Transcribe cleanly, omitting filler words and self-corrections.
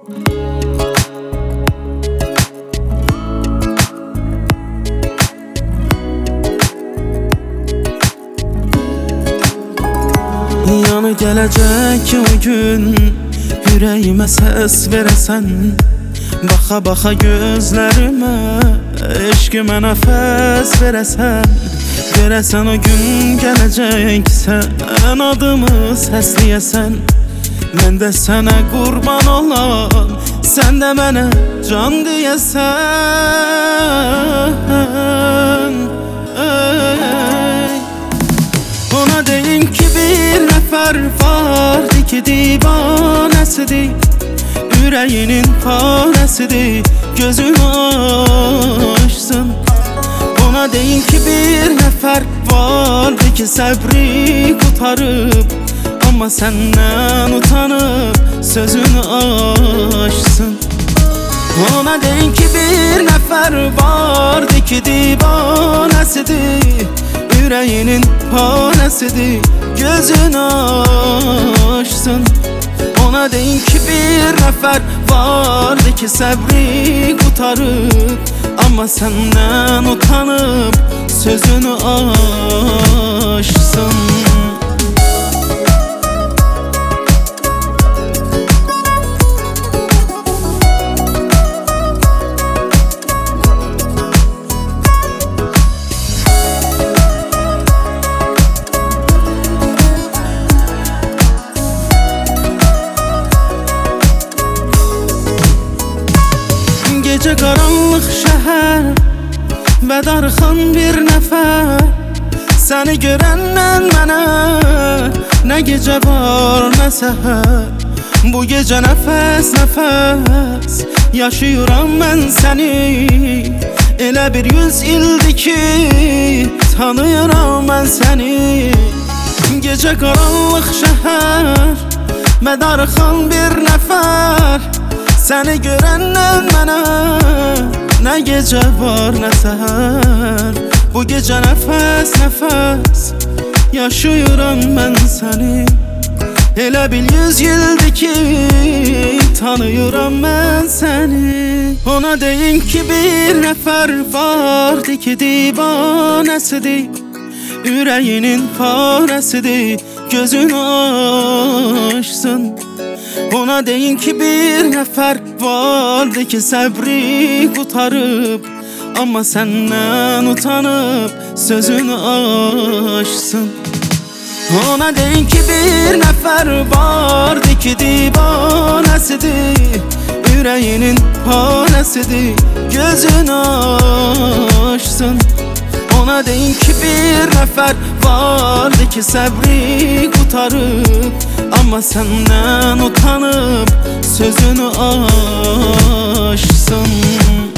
Yanı gelecek o gün, yüreğime ses veresen. Baxa baxa gözlerime, eşkime nefes veresen. Göresen o gün gelecek, sen adımı sesleyesen. Ben de sana kurban olan, sen de bana can diyesen. Ona deyin ki bir nefer vardı ki divanesidir, yüreğinin paresidir, gözünü açsın. Ona deyin ki bir nefer vardı ki sabri kurtarıp, ama senden utanıp sözünü açsın. Ona deyin ki bir nefer vardı ki divanesidir, yüreğinin paresidir, gözünü açsın. Ona deyin ki bir nefer vardı ki sabri kurtarıp, ama senden utanıp sözünü açsın. Gece karanlık şehir ve darxan bir nefer, seni görenden bana ne gece var ne seher. Bu gece nefes nefes yaşıyorum ben seni, elə bir 100 ildir ki tanıyorum ben seni. Gece karanlık şehir ve darxan bir nefer, seni görenden bana ne gece var ne seher. Bu gece nefes nefes yaşıyorum ben seni, elə bil 100 yıldır ki tanıyorum ben seni. Ona deyin ki bir nefer vardı ki divanesidir, yüreğinin paresidir, gözünü açsın. Ona deyin ki bir nefer vardı ki sabri kurtarıp, ama senden utanıp sözünü açsın. Ona deyin ki bir nefer vardı ki divanesidir, yüreğinin paresidir, gözünü açsın. Ona deyin ki bir nefer vardı ki sabri kurtarıp, ama senden utanıp sözünü açsın.